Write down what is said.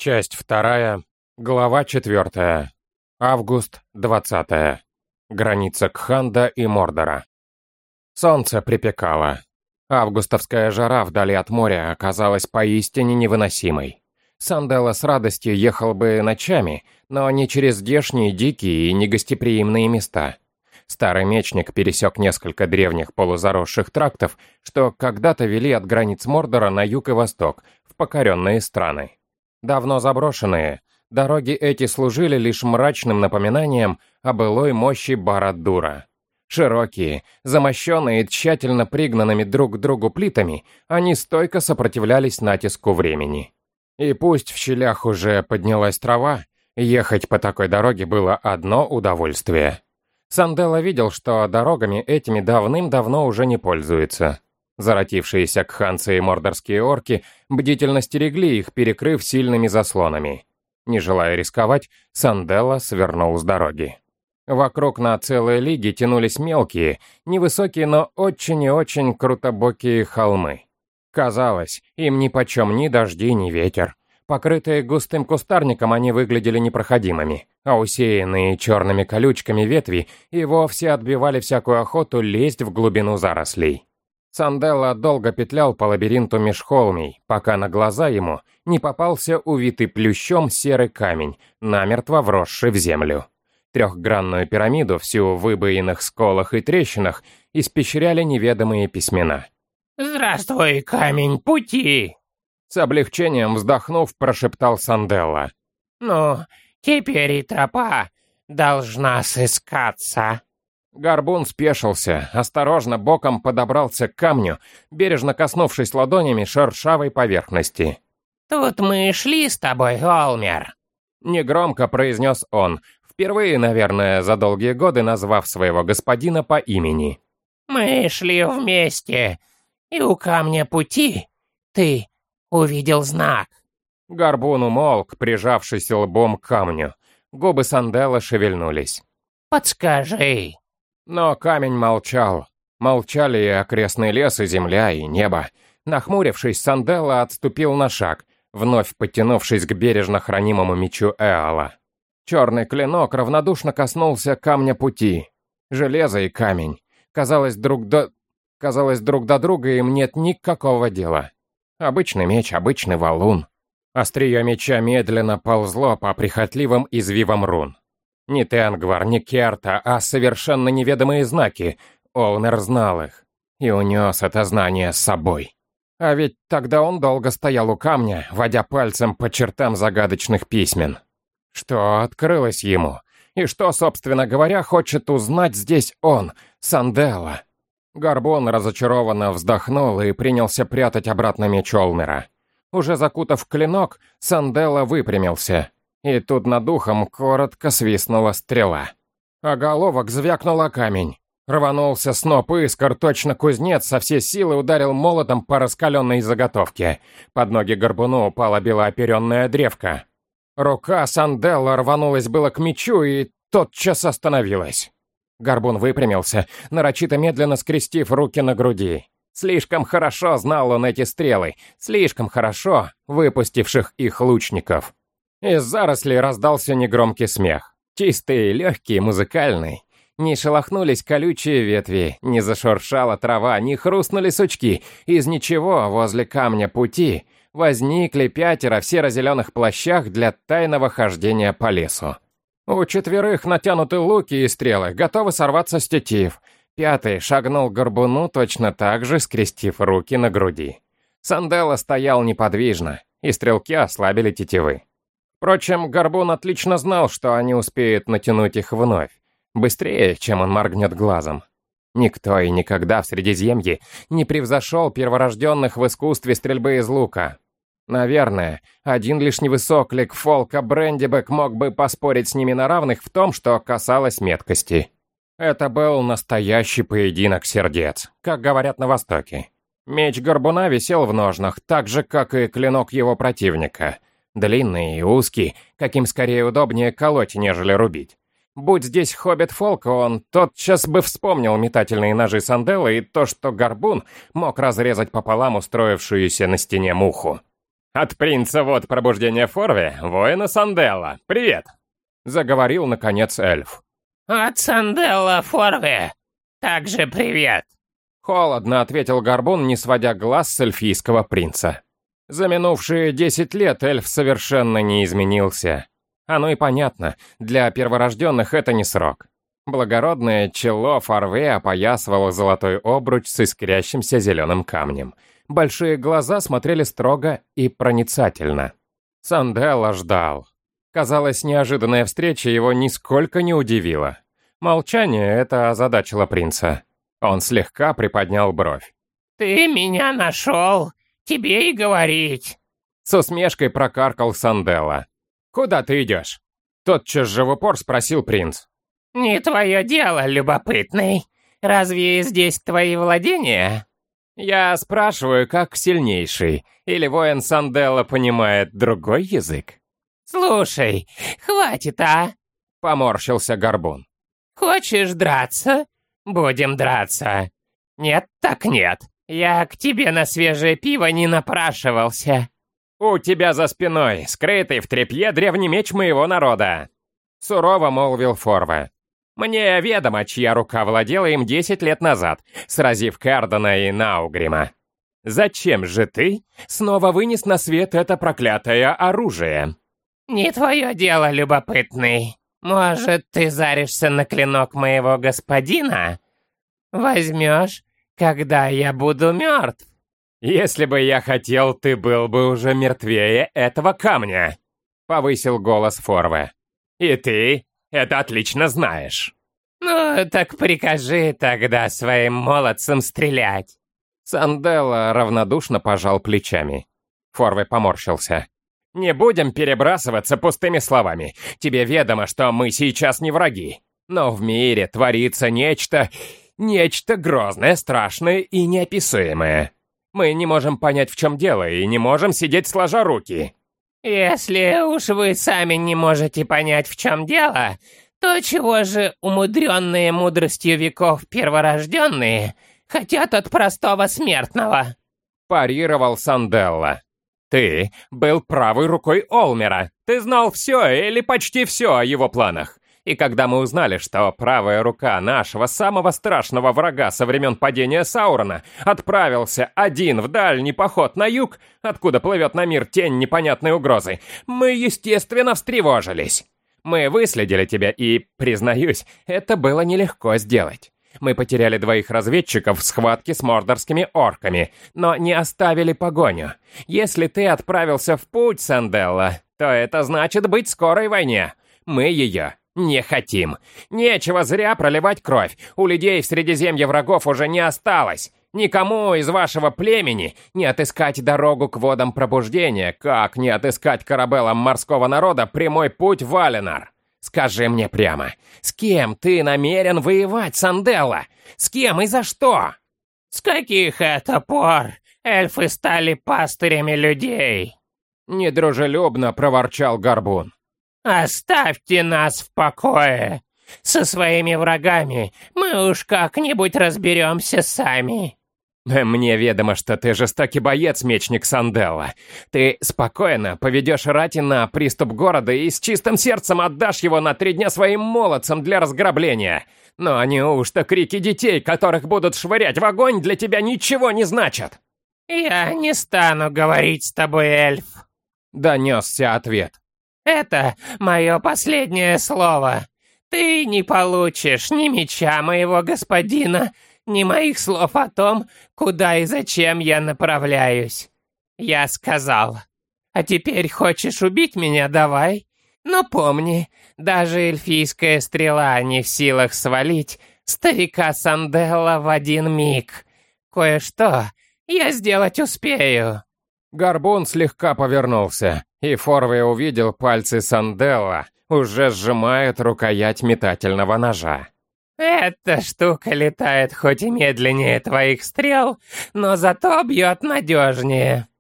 Часть 2, глава 4. Август 20. Граница Кханда и Мордора. Солнце припекало. Августовская жара вдали от моря оказалась поистине невыносимой. Санделла с радостью ехал бы ночами, но не через здешние дикие и негостеприимные места. Старый мечник пересек несколько древних полузаросших трактов, что когда-то вели от границ Мордора на юг и восток, в покоренные страны. Давно заброшенные, дороги эти служили лишь мрачным напоминанием о былой мощи Барад-дура. Широкие, замощенные тщательно пригнанными друг к другу плитами, они стойко сопротивлялись натиску времени. И пусть в щелях уже поднялась трава, ехать по такой дороге было одно удовольствие. Санделла видел, что дорогами этими давным-давно уже не пользуются. Заротившиеся кханцы и мордорские орки бдительно стерегли их, перекрыв сильными заслонами. Не желая рисковать, Санделла свернул с дороги. Вокруг на целые лиги тянулись мелкие, невысокие, но очень и очень крутобокие холмы. Казалось, им нипочем ни дожди, ни ветер. Покрытые густым кустарником, они выглядели непроходимыми, а усеянные черными колючками ветви и вовсе отбивали всякую охоту лезть в глубину зарослей. Санделла долго петлял по лабиринту межхолмий, пока на глаза ему не попался увитый плющом серый камень, намертво вросший в землю. Трехгранную пирамиду, всю в выбоинах, сколах и трещинах, испещряли неведомые письмена. «Здравствуй, камень пути!» С облегчением вздохнув, прошептал Санделла. «Ну, теперь и тропа должна сыскаться». Горбун спешился, осторожно боком подобрался к камню, бережно коснувшись ладонями шершавой поверхности. «Тут мы шли с тобой, Олмер», — негромко произнес он, впервые, наверное, за долгие годы назвав своего господина по имени. «Мы шли вместе, и у камня пути ты увидел знак». Горбун умолк, прижавшись лбом к камню. Губы Санделла шевельнулись. «Подскажи». Но камень молчал. Молчали и окрестный лес, и земля, и небо. Нахмурившись, Санделла отступил на шаг, вновь подтянувшись к бережно хранимому мечу Эала. Черный клинок равнодушно коснулся камня пути. Железо и камень. Казалось, друг до друга им нет никакого дела. Обычный меч, обычный валун. Острие меча медленно ползло по прихотливым извивам рун. Не Тенгвар, не Керта, а совершенно неведомые знаки. Олмер знал их и унес это знание с собой. А ведь тогда он долго стоял у камня, водя пальцем по чертам загадочных письмен. Что открылось ему? И что, собственно говоря, хочет узнать здесь он, Санделла? Горбун разочарованно вздохнул и принялся прятать обратно меч Олмера. Уже закутав клинок, Санделла выпрямился. И тут над ухом коротко свистнула стрела. А головок звякнула камень. Рванулся сноп искр, точно кузнец со всей силы ударил молотом по раскаленной заготовке. Под ноги горбуну упала белооперенная древка. Рука Санделла рванулась было к мечу и тотчас остановилась. Горбун выпрямился, нарочито медленно скрестив руки на груди. Слишком хорошо знал он эти стрелы, слишком хорошо выпустивших их лучников. Из зарослей раздался негромкий смех. Чистый, легкий, музыкальный. Не шелохнулись колючие ветви, не зашуршала трава, не хрустнули сучки. Из ничего возле камня пути возникли 5 в серо-зеленых плащах для тайного хождения по лесу. У 4 натянуты луки и стрелы, готовы сорваться с тетив. 5 шагнул к горбуну, точно так же скрестив руки на груди. Санделла стоял неподвижно, и стрелки ослабили тетивы. Впрочем, горбун отлично знал, что они успеют натянуть их вновь, быстрее, чем он моргнет глазом. Никто и никогда в Средиземье не превзошел перворожденных в искусстве стрельбы из лука. Наверное, один лишь невысоклик Фолка Брендибек мог бы поспорить с ними на равных в том, что касалось меткости. Это был настоящий поединок сердец, как говорят на Востоке. Меч горбуна висел в ножнах, так же, как и клинок его противника. Длинный и узкий, каким скорее удобнее колоть, нежели рубить. Будь здесь хоббит Фолка, он тотчас бы вспомнил метательные ножи Санделла и то, что горбун мог разрезать пополам устроившуюся на стене муху. От принца вот пробуждение Форве, воина Санделла. Привет!» Заговорил, наконец, эльф. От Санделла Форве. Также привет. Холодно ответил Горбун, не сводя глаз с эльфийского принца. За минувшие 10 лет эльф совершенно не изменился. Оно и понятно, для перворожденных это не срок. Благородное чело Форве опоясывало золотой обруч с искрящимся зеленым камнем. Большие глаза смотрели строго и проницательно. Санделла ждал. Казалось, неожиданная встреча его нисколько не удивила. Молчание это озадачило принца. Он слегка приподнял бровь. «Ты меня нашел, тебе и говорить!» С усмешкой прокаркал Санделла. «Куда ты идешь?» Тотчас же в упор спросил принц. «Не твое дело, любопытный. Разве здесь твои владения?» «Я спрашиваю, как сильнейший, или воин Санделла понимает другой язык?» «Слушай, хватит, а?» Поморщился Горбун. «Хочешь драться? Будем драться. Нет так нет. Я к тебе на свежее пиво не напрашивался». «У тебя за спиной, скрытый в тряпье древний меч моего народа», сурово молвил Форве. «Мне ведомо, чья рука владела им 10 лет назад, сразив Кардана и Наугрима. Зачем же ты снова вынес на свет это проклятое оружие?» «Не твое дело, любопытный. Может, ты заришься на клинок моего господина? Возьмешь, когда я буду мертв?» «Если бы я хотел, ты был бы уже мертвее этого камня», — повысил голос Форве. «И ты это отлично знаешь». «Ну, так прикажи тогда своим молодцам стрелять». Санделла равнодушно пожал плечами. Форве поморщился. «Не будем перебрасываться пустыми словами. Тебе ведомо, что мы сейчас не враги. Но в мире творится нечто грозное, страшное и неописуемое. Мы не можем понять, в чем дело, и не можем сидеть сложа руки». «Если уж вы сами не можете понять, в чем дело, то чего же умудренные мудростью веков перворожденные хотят от простого смертного?» Парировал Санделла. «Ты был правой рукой Олмера. Ты знал все или почти все о его планах. И когда мы узнали, что правая рука нашего самого страшного врага со времен падения Саурона отправился один в дальний поход на юг, откуда плывет на мир тень непонятной угрозы, мы, естественно, встревожились. Мы выследили тебя и, признаюсь, это было нелегко сделать. Мы потеряли 2 разведчиков в схватке с мордорскими орками, но не оставили погоню. Если ты отправился в путь, Санделла, то это значит быть в скорой войне. Мы ее не хотим. Нечего зря проливать кровь. У людей в Средиземье врагов уже не осталось. Никому из вашего племени не отыскать дорогу к водам пробуждения, как не отыскать корабелам морского народа прямой путь в Валенар. Скажи мне прямо, с кем ты намерен воевать, Санделла? С кем и за что?» «С каких это пор эльфы стали пастырями людей?» Недружелюбно проворчал Горбун. «Оставьте нас в покое. Со своими врагами мы уж как-нибудь разберемся сами». «Мне ведомо, что ты жестокий боец, мечник Санделла. Ты спокойно поведешь рати на приступ города и с чистым сердцем отдашь его на 3 дня своим молодцам для разграбления. Но неужто крики детей, которых будут швырять в огонь, для тебя ничего не значат?» «Я не стану говорить с тобой, эльф», — донесся ответ. «Это мое последнее слово. Ты не получишь ни меча моего господина, ни моих слов о том, куда и зачем я направляюсь. Я сказал. А теперь хочешь убить меня, давай. Но помни, даже эльфийская стрела не в силах свалить старика Санделла в 1 миг. Кое-что я сделать успею». Горбун слегка повернулся, и Форве увидел пальцы Санделла, уже сжимают рукоять метательного ножа. «Эта штука летает хоть и медленнее твоих стрел, но зато бьет надежнее.